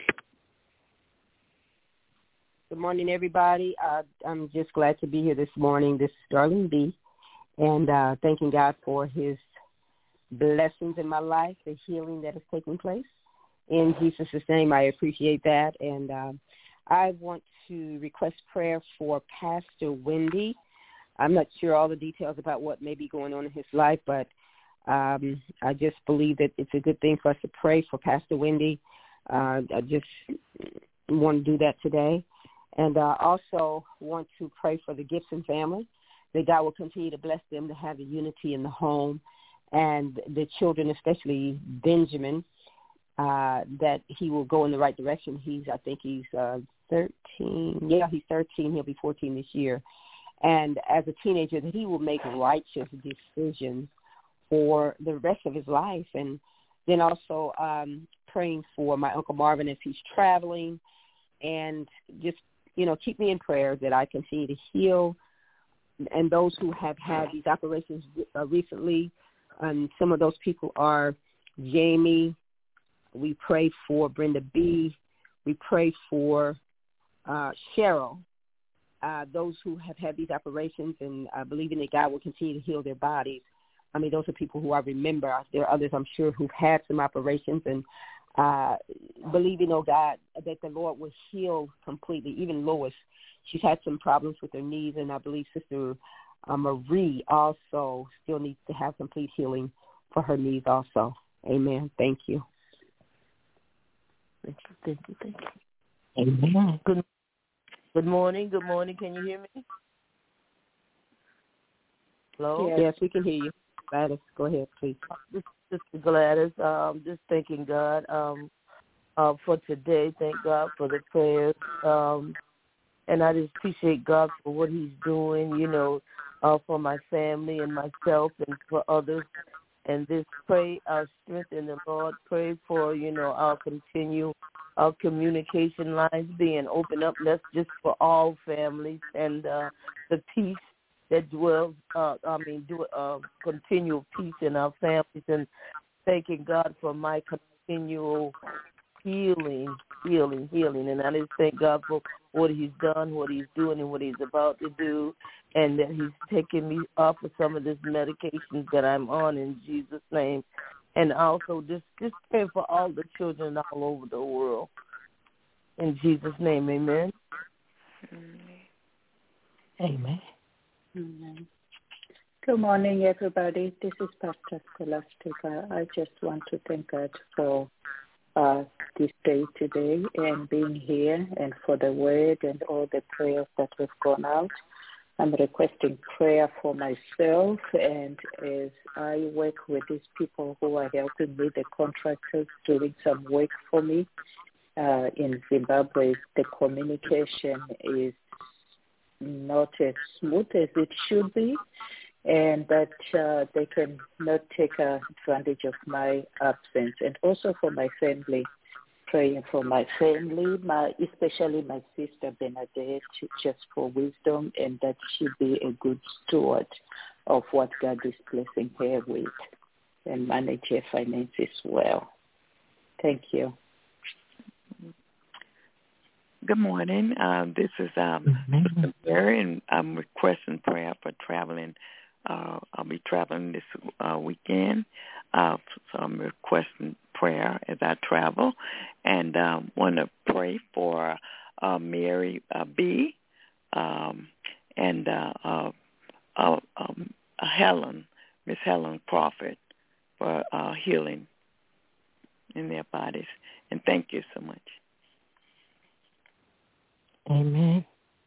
Good morning, everybody. I'm just glad to be here this morning. This is Darlene B. And thanking God for his blessings in my life, the healing that is taking place. In Jesus' name, I appreciate that. And I want to request prayer for Pastor Wendy. I'm not sure all the details about what may be going on in his life, but I just believe that it's a good thing for us to pray for Pastor Wendy. I just want to do that today. And also want to pray for the Gibson family, that God will continue to bless them to have the unity in the home, and the children, especially Benjamin, that he will go in the right direction. I think he's 13. Yeah, he's 13. He'll be 14 this year. And as a teenager, that he will make righteous decisions for the rest of his life. And then also praying for my Uncle Marvin as he's traveling, and just, keep me in prayer that I continue to heal. And those who have had these operations recently, and some of those people are Jamie. We pray for Brenda B. We pray for Cheryl. Those who have had these operations and believing that God will continue to heal their bodies. I mean, those are people who I remember. There are others, I'm sure, who've had some operations and believing, oh God, that the Lord will heal completely. Even Lois, she's had some problems with her knees, and I believe Sister Marie also still needs to have complete healing for her knees also. Amen. Thank you. Thank you. Amen. Good morning. Can you hear me? Hello? Yes, we can hear you. Gladys, go ahead, please. This is Gladys. Just thanking God for today. Thank God for the prayers. And I just appreciate God for what he's doing, for my family and myself and for others. And just pray our strength in the Lord. Pray for, our communication lines being opened up. That's just for all families, and the peace that dwells, continual peace in our families, and thanking God for my continual healing. And I just thank God for what he's done, what he's doing, and what he's about to do, and that he's taking me off of some of this medications that I'm on in Jesus' name. And also just pray for all the children all over the world. In Jesus' name, amen. Amen. Amen. Good morning, everybody. This is Pastor Scholastica. I just want to thank God for this day today and being here, and for the word and all the prayers that have gone out. I'm requesting prayer for myself, and as I work with these people who are helping me, the contractors doing some work for me in Zimbabwe, the communication is not as smooth as it should be, and that they can not take advantage of my absence. And also for my family, praying for my family, especially my sister Bernadette, just for wisdom, and that she be a good steward of what God is blessing her with, and manage her finances well. Thank you. Good morning. This is Sister Mary, and I'm requesting prayer for traveling. I'll be traveling this weekend, so I'm requesting prayer as I travel, and want to pray for Mary B. And Miss Helen Crawford, for healing in their bodies. And thank you so much. Amen.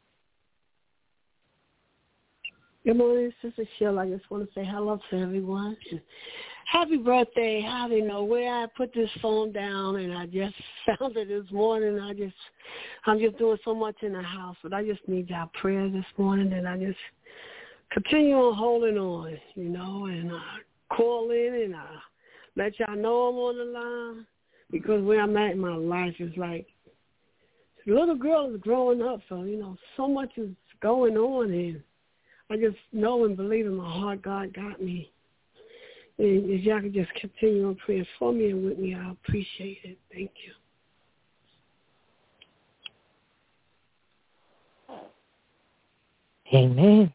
Good morning, Sister Sheila. I just want to say hello to everyone. Happy birthday. I didn't know where I put this phone down, and I just found it this morning. I'm just doing so much in the house, but I just need y'all prayer this morning, and I just continue on holding on, and call in and let y'all know I'm on the line, because where I'm at in my life is like, the little girl is growing up, so, so much is going on, and I just know and believe in my heart God got me. And if y'all could just continue on praying for me and with me, I appreciate it. Thank you. Amen.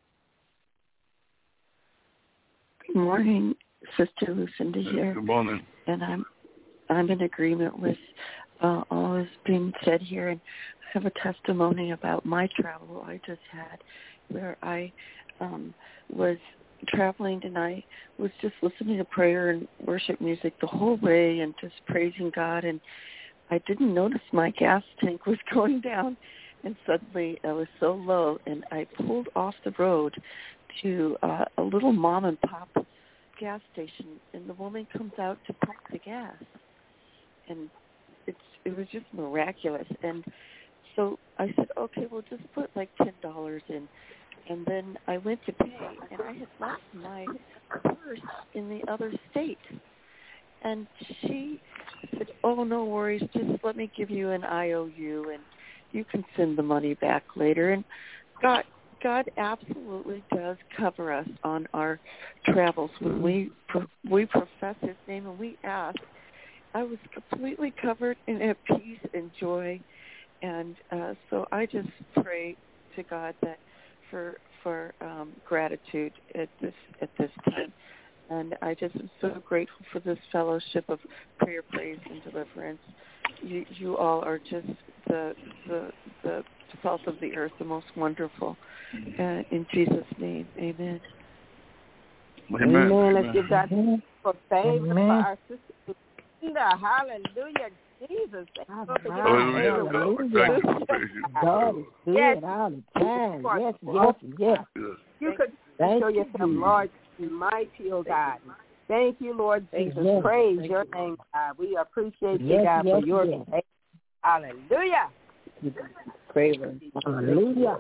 Good morning, Sister Lucinda here. Good morning. And I'm in agreement with all that's being said here, and I have a testimony about my travel I just had, where I was traveling, and I was just listening to prayer and worship music the whole way and just praising God, and I didn't notice my gas tank was going down, and suddenly I was so low, and I pulled off the road to a little mom and pop gas station, and the woman comes out to pump the gas, and it was just miraculous. And So I said, okay, well, just put like $10 in. And then I went to pay, and I had left my purse in the other state. And she said, oh, no worries, just let me give you an IOU, and you can send the money back later. And God absolutely does cover us on our travels. When we profess His name and we ask, I was completely covered and at peace and joy. And so I just pray to God that for gratitude at this time. And I just am so grateful for this fellowship of prayer, praise, and deliverance. You all are just the salt of the earth, the most wonderful. In Jesus' name, amen. Amen. Amen. Let's give God for favor for our sister Linda. Hallelujah. Jesus. Hallelujah. God is good all the time. Yes. You could show yourself large and mighty, oh God. Thank you, Lord Jesus. Yes. Praise your name, God. We appreciate you, God, for your name. Hallelujah. Praise Him. Hallelujah.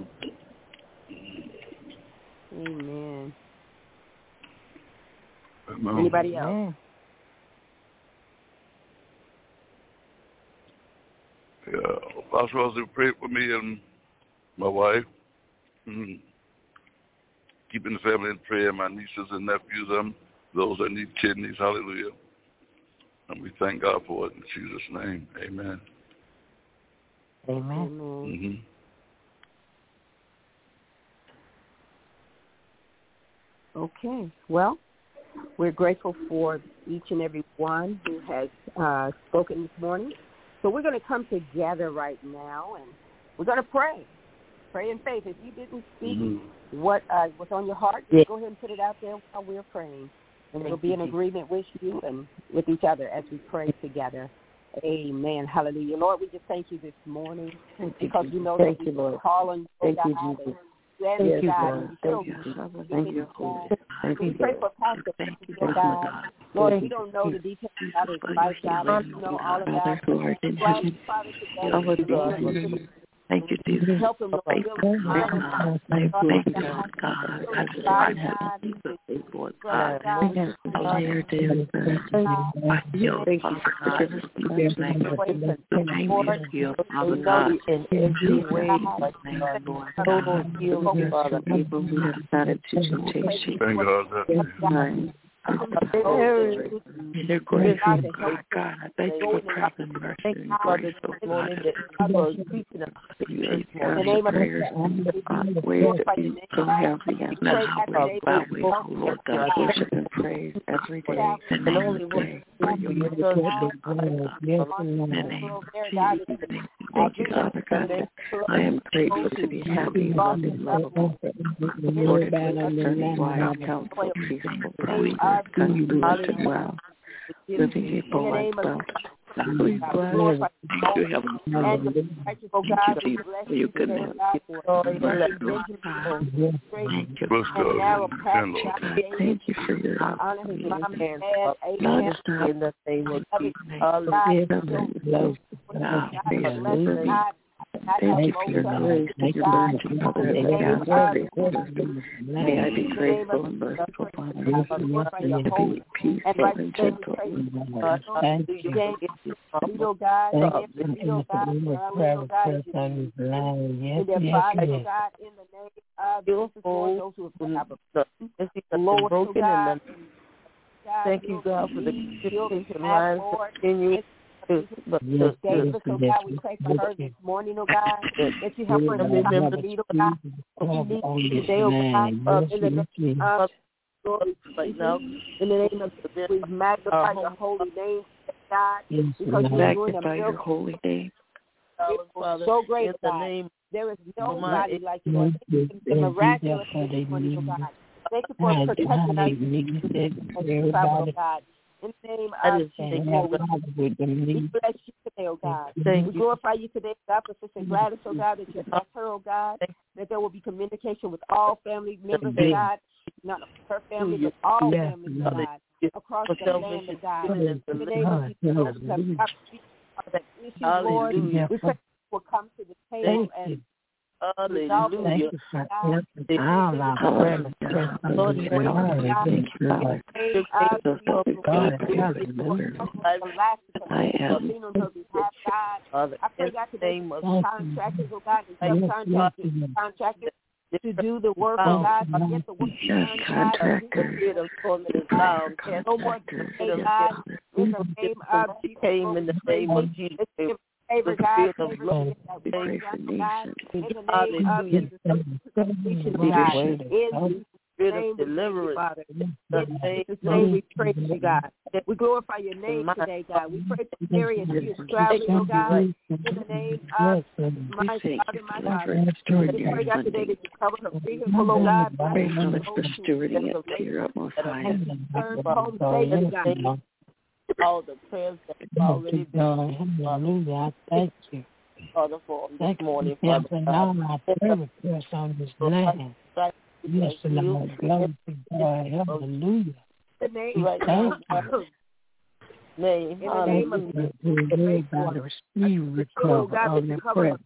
Amen. Amen. Anybody else? Yeah, Pastor Rosie prayed for me and my wife. Keeping the family in prayer, my nieces and nephews, those that need kidneys, hallelujah. And we thank God for it in Jesus' name. Amen. Amen. Mm-hmm. Okay. Well, we're grateful for each and every one who has spoken this morning. So we're going to come together right now, and we're going to pray. Pray in faith. If you didn't speak what's on your heart, just go ahead and put it out there while we're praying. And we'll be in agreement with you and with each other as we pray together. Amen. Hallelujah. Lord, we just thank you this morning because we know that we call on you. Thank you, Jesus. Thank you, God. Thank you. Thank you. We pray for Pastor. Thank you, God. Lord, we don't know the details about his life, God, but you know all of that. Thank you, Jesus. Help him, Lord. Thank you, God. Thank Your grace, God, I thank you for traveling mercy and grace, oh God. You answer prayers in ways that you don't have the answer by way, oh Lord God. Worship and praise every day and every day. Thank you, Father God. I am grateful to be happy, loving, lovable. Lord, it was serving wise, counsel, peaceful, prosperous, congruent, and well. Living a full life well. We bless you, Heavenly Thank you, Jesus, for your goodness. Thank you. Thank you for your love. In the name of Jesus. Thank you for your grace and your mercy, Mother, and God. May I be grateful and merciful, Father. May I be peaceful and gentle. Thank you. Thank you, God, for the teachings and lives continue. Davis, oh God, we pray for her this morning, oh God, that you help her to remember the oh God. Today, oh God, in the name of Jesus, we magnify your holy name, God, because you're doing a miracle. Your holy name. So great, God. There is nobody like you. The miraculous this morning, oh God. Thank you for protecting us, God. In the name of Jesus, we bless you today, oh God. We glorify you today, God, for Sister Gladys, oh God, that you bless her, oh God, that there will be communication with all family members, oh God, not her family, but all families, oh God, across the land, oh God. In the name of Jesus, Lord, we pray will come to the table and resolve it. Thank you for answering all our prayers. Lord, we thank you, Father. I pray God today for contractors, oh God, and subcontractors to do the work of God, to get the work done, Contractors. No more delay, God. In the name of Jesus, came in the name of Jesus. Favor God, of love, we pray for nations. in the name of Jesus, spirit of deliverance, Father. In Jesus' name we pray to God. We glorify your name today, God. We pray for Mary as she is traveling, oh God. In the name of my Father, my Father. We pray, God, today that you cover her vehicle, oh God. Pray so much for stewarding it to your utmost high. Home safe, God. All the prayers that have already been done. Hallelujah. I thank you. Father, for this morning, Father. And all my prayer requests on this land. Yes, Lord. Glory to God. Hallelujah. Thank you. In the name of Jesus. Speed recover on the prayer.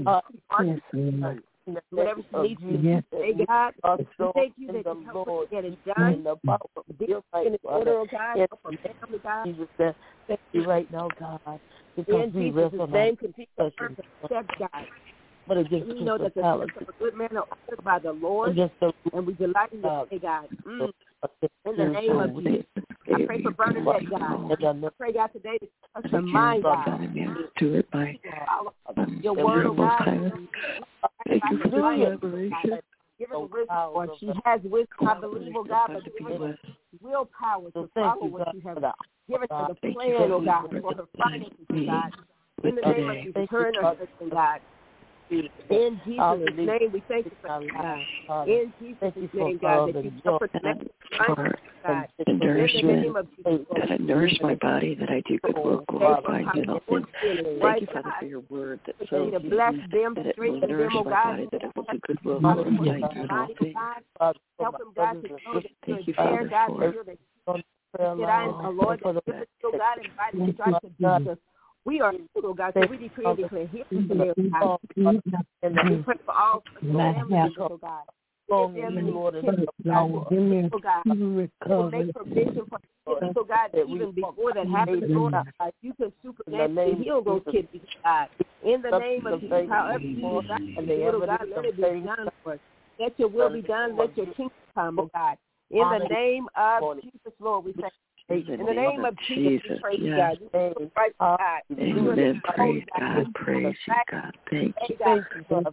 Whatever she needs to do, God, thank you that you help us get it done. In the order, oh God, help our family, God. Jesus, thank you right now, God. In Jesus' name, continue to step, God. But we know that the steps of a good man are ordered by the Lord, and we delight in your day, God. In the name of Jesus, I pray for Bernadette, God. I pray, God, today to touch her mind, God. Do it by your word, oh God. Thank you for the collaboration. Give her the wisdom, Lord. She has wisdom, I believe, oh God, but give her willpower to follow what you have given her, the plan, oh God, for her finances, God. In the name of Jesus, her and her husband, God. In Jesus' name, we thank you for that, God. In Jesus' name, God, that you suffer the next God. In the name of Jesus, that I nourish my body, that I do good work, glorify you in all things. Thank you, Father, for your word that so to bless them, that it will nourish my body, that it will do good work, glorify you in all things. Help them, God, to know that thank you, Father, for that I am a Lord, that God invited you to do this. We are oh God, so we decree and declare healing today, oh God. And we pray for all families, oh God. Give them Lord, oh God. To make provision for kids, oh God, even before that happens, Lord, you can supernaturally heal those kids, God. In the name of Jesus, however you God, and oh God, let it be done for us. Let your will be done, let your kingdom come, oh God. In the name of Jesus, Lord, we thank you. In the name of Jesus, we praise yes. God. God. Amen. Praise God. Praise you, God. Thank you. Thank you for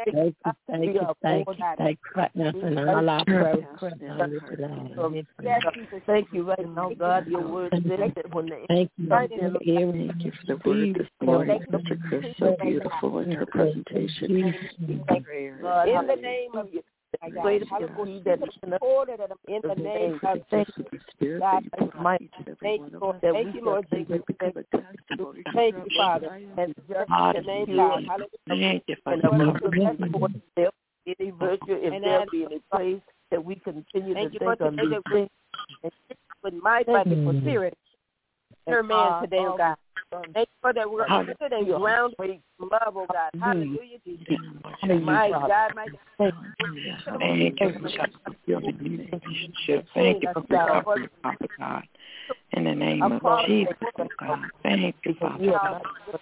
answering all our prayers. Thank you right now, God. Your word says that when the thank you for the word this morning, Sister Chris. So beautiful in her presentation. In the name of Jesus. In the name of Jesus, God, thank you, Lord Jesus. Thank you, Father. And just in the name of God, hallelujah. Any virtue, if there be any place that we continue to think on these things, with my budget for spirit, her man today, oh God. Thank you for that we're rooted and grounded in love, oh God. Hallelujah, Jesus. My God, my God. Thank you for the relationship. Thank you for recovering, Father God. In the name of Jesus, oh God. Thank you, Father God.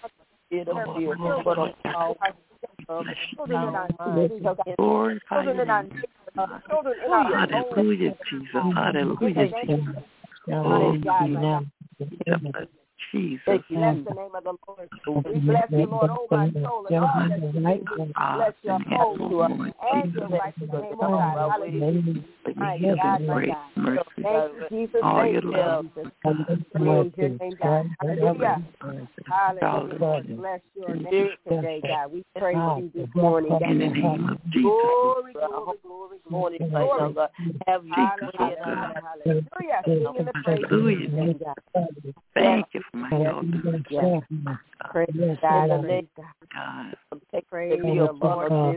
Hallelujah, Jesus. Hallelujah, Jesus. Oh, God. Jesus. Bless the name of the Lord. We bless you, Lord, oh my soul, and all that's within me. Bless your whole and your righteous name, oh God. Hallelujah. My God, my God. Thank you, Jesus. Thank you, Jesus. Praise your name, God. Hallelujah. Hallelujah. Bless your name today, God. We praise you this morning, God. In the name of Jesus. Glory, glory, glory, glory. Glory. Have you hallelujah. Sing in the praise, God. Thank you for my daughter. Yes. Praise God. Take praise your Lord.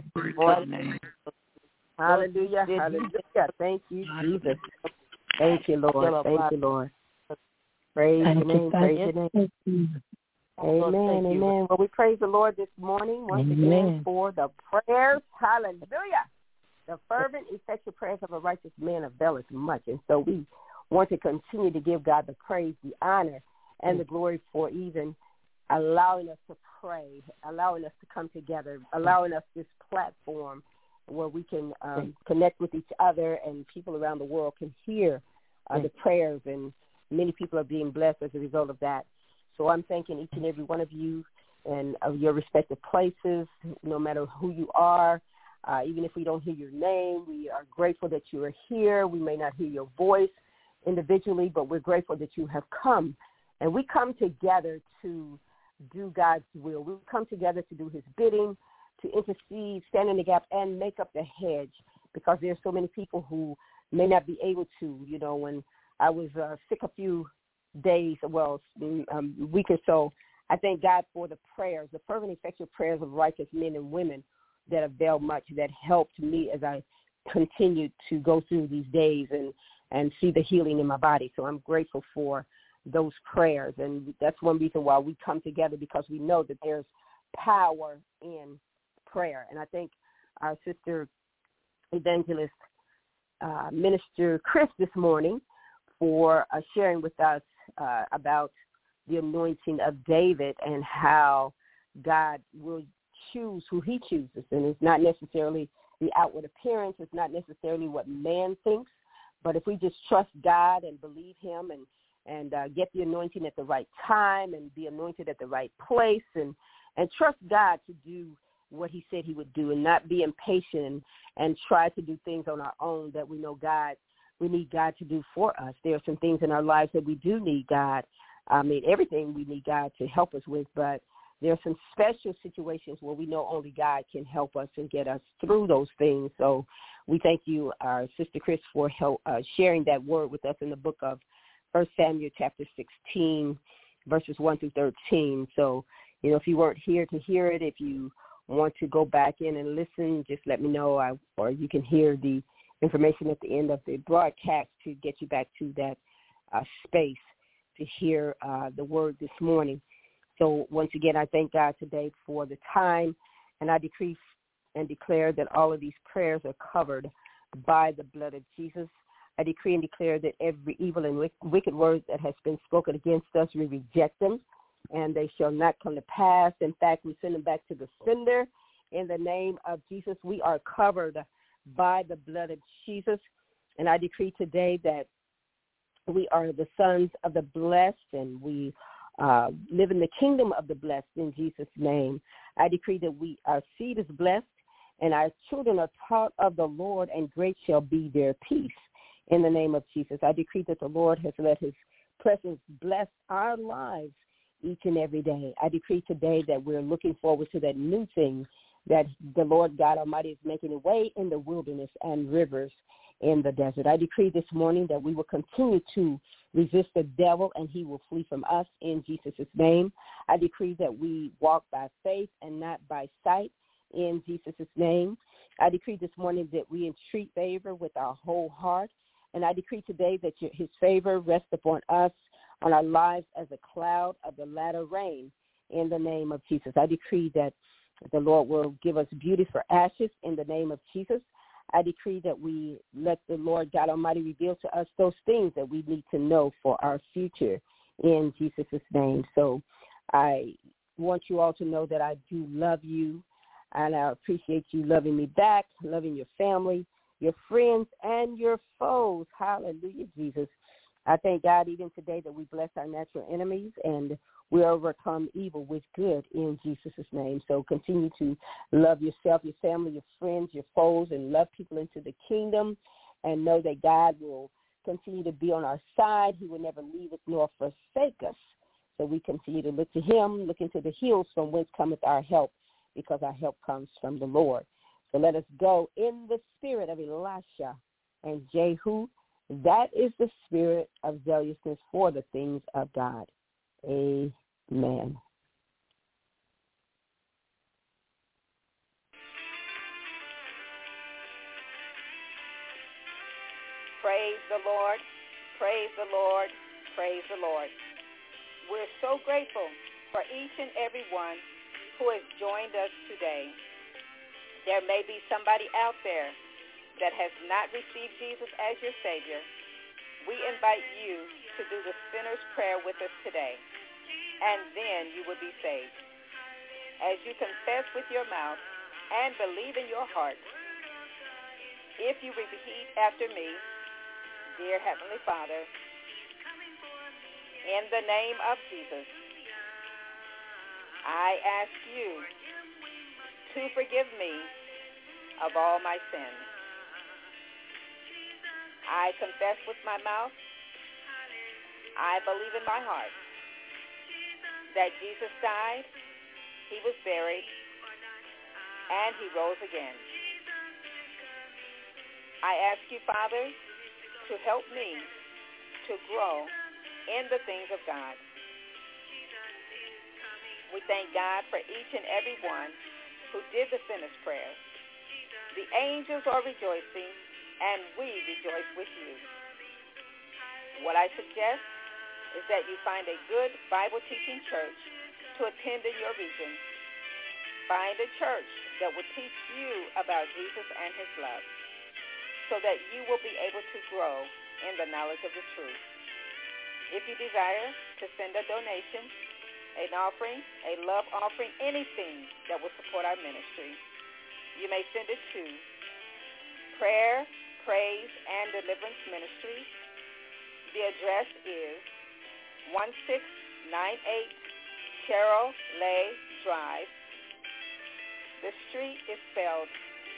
Hallelujah. Hallelujah. Thank you, Jesus. Thank you, Lord. Thank you, Lord. Praise your name. Praise your name. Amen, amen. Well, we praise the Lord this morning once again for the prayers. Hallelujah. The fervent, effective prayers of a righteous man availeth much. And so we want to continue to give God the praise, the honor, and the glory for even allowing us to pray, allowing us to come together, allowing us this platform where we can connect with each other and people around the world can hear the prayers, and many people are being blessed as a result of that. So I'm thanking each and every one of you and of your respective places, no matter who you are. Even if we don't hear your name, we are grateful that you are here. We may not hear your voice individually, but we're grateful that you have come. And we come together to do God's will. We come together to do his bidding, to intercede, stand in the gap, and make up the hedge, because there's so many people who may not be able to. You know, when I was sick a few days, well, a week or so, I thank God for the prayers, the fervent, effective prayers of righteous men and women that availed much, that helped me as I continued to go through these days and see the healing in my body. So I'm grateful for those prayers, and that's one reason why we come together, because we know that there's power in prayer. And I thank our sister evangelist, Minister Chris, this morning for sharing with us about the anointing of David and how God will choose who he chooses. And it's not necessarily the outward appearance. It's not necessarily what man thinks. But if we just trust God and believe him and get the anointing at the right time and be anointed at the right place and trust God to do what he said he would do, and not be impatient and try to do things on our own that we know we need God to do for us. There are some things in our lives that we do need God. I mean, everything we need God to help us with, but there are some special situations where we know only God can help us and get us through those things. So we thank you, our Sister Chris, for sharing that word with us in the book of 1 Samuel chapter 16, verses 1 through 13. So, you know, if you weren't here to hear it, if you want to go back in and listen, just let me know, or you can hear the information at the end of the broadcast to get you back to that space to hear the word this morning. So once again, I thank God today for the time, and I decree and declare that all of these prayers are covered by the blood of Jesus. I decree and declare that every evil and wicked word that has been spoken against us, we reject them, and they shall not come to pass. In fact, we send them back to the sender. In the name of Jesus, we are covered by the blood of Jesus. And I decree today that we are the sons of the blessed, and we live in the kingdom of the blessed in Jesus' name. I decree that our seed is blessed, and our children are taught of the Lord, and great shall be their peace. In the name of Jesus, I decree that the Lord has let his presence bless our lives each and every day. I decree today that we're looking forward to that new thing that the Lord God Almighty is making a way in the wilderness and rivers in the desert. I decree this morning that we will continue to resist the devil, and he will flee from us in Jesus' name. I decree that we walk by faith and not by sight in Jesus' name. I decree this morning that we entreat favor with our whole heart. And I decree today that his favor rests upon us, on our lives, as a cloud of the latter rain in the name of Jesus. I decree that the Lord will give us beauty for ashes in the name of Jesus. I decree that we let the Lord God Almighty reveal to us those things that we need to know for our future in Jesus' name. So I want you all to know that I do love you, and I appreciate you loving me back, loving your family, your friends, and your foes. Hallelujah, Jesus. I thank God even today that we bless our natural enemies, and we overcome evil with good in Jesus' name. So continue to love yourself, your family, your friends, your foes, and love people into the kingdom, and know that God will continue to be on our side. He will never leave us nor forsake us. So we continue to look to him, look into the hills from whence cometh our help, because our help comes from the Lord. So let us go in the spirit of Elisha and Jehu. That is the spirit of zealousness for the things of God. Amen. Praise the Lord. Praise the Lord. Praise the Lord. We're so grateful for each and every one who has joined us today. There may be somebody out there that has not received Jesus as your Savior. We invite you to do the sinner's prayer with us today, and then you will be saved. As you confess with your mouth and believe in your heart, if you repeat after me, dear Heavenly Father, in the name of Jesus, I ask you to forgive me of all my sins. I confess with my mouth, I believe in my heart that Jesus died, he was buried, and he rose again. I ask you, Father, to help me to grow in the things of God. We thank God for each and every one who did the sinner's prayer. The angels are rejoicing, and we rejoice with you. What I suggest is that you find a good Bible-teaching church to attend in your region. Find a church that will teach you about Jesus and his love so that you will be able to grow in the knowledge of the truth. If you desire to send a donation, an offering, a love offering, anything that will support our ministry, you may send it to Prayer, Praise, and Deliverance Ministries. The address is 1698 Cheryl Lay Drive. The street is spelled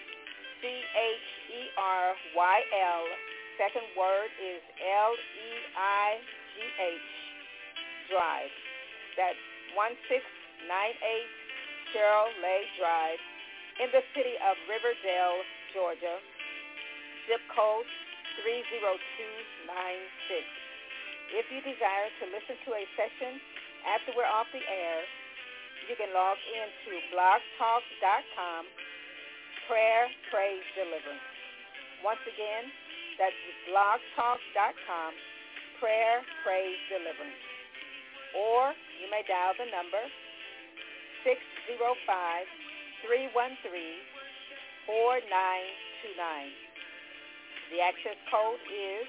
Cheryl. Second word is Leigh Drive. That's 1698 Cheryl Lay Drive in the city of Riverdale, Georgia. Zip code 30296. If you desire to listen to a session after we're off the air, you can log into blogtalk.com, Prayer, Praise, Deliverance. Once again, that's blogtalk.com, Prayer, Praise, Deliverance. Or you may dial the number 605-313-4929. The access code is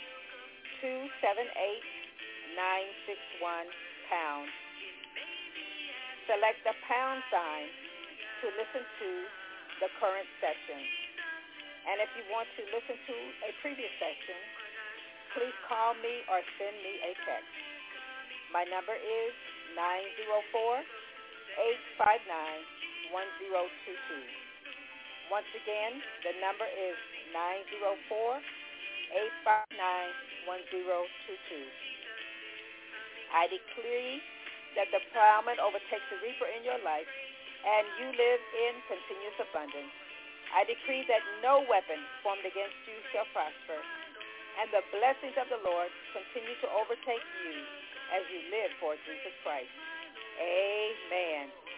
278961#. Select the pound sign to listen to the current session. And if you want to listen to a previous session, please call me or send me a text. My number is 904-859-1022. Once again, the number is 904-859-1022. I decree that the plowman overtakes the reaper in your life, and you live in continuous abundance. I decree that no weapon formed against you shall prosper, and the blessings of the Lord continue to overtake you as you live for Jesus Christ. Amen.